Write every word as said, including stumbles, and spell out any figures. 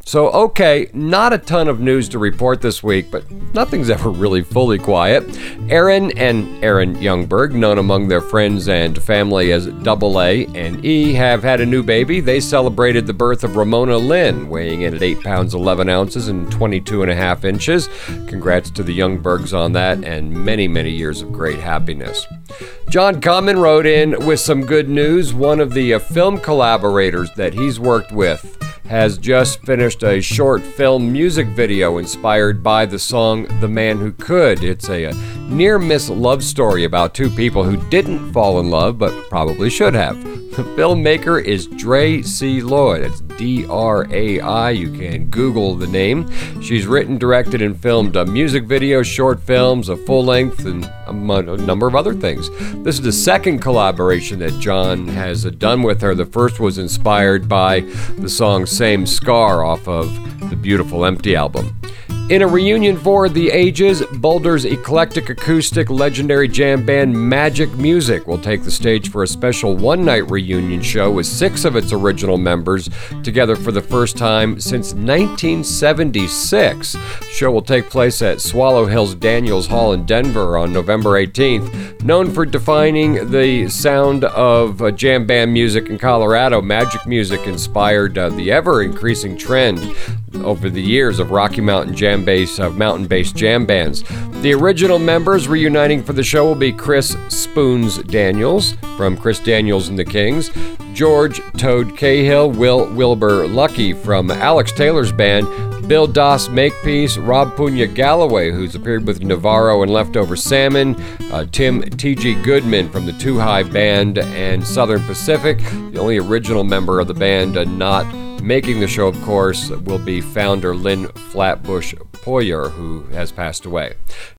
So, okay, not a ton of news to report this week, but nothing's ever really fully quiet. Aaron and Aaron Youngberg, known among their friends and family as Double A and E, have had a new baby. They celebrated the birth of Ramona Lynn, weighing in at eight pounds eleven ounces and twenty-two and a half inches. Congrats to the Youngbergs on that, and many, many years of great happiness. John Common wrote in with some good news. One of the uh, film collaborators that he's worked with has just finished a short film music video inspired by the song The Man Who Could. It's a, a near-miss love story about two people who didn't fall in love, but probably should have. The filmmaker is Dre C. Lloyd. It's D R A I. You can Google the name. She's written, directed, and filmed a music videos, short films, a full-length, and a number of other things. This is the second collaboration that John has done with her. The first was inspired by the song Same Scar off of the Beautiful Empty album. In a reunion for the ages, Boulder's eclectic acoustic legendary jam band Magic Music will take the stage for a special one-night reunion show with six of its original members together for the first time since nineteen seventy-six. The show will take place at Swallow Hills Daniels Hall in Denver on November eighteenth. Known for defining the sound of uh, jam band music in Colorado, Magic Music inspired uh, the ever-increasing trend over the years of Rocky Mountain jam bass, uh, mountain-based jam bands. The original members reuniting for the show will be Chris Spoons Daniels from Chris Daniels and the Kings, George Toad Cahill, Will Wilbur Lucky from Alex Taylor's band, Bill Doss Makepeace, Rob Punya Galloway, who's appeared with Navarro and Leftover Salmon, uh, Tim T G Goodman from the Too High Band, and Southern Pacific. The only original member of the band uh, not making the show, of course, will be founder Lynn Flatbush Poyer, who has passed away.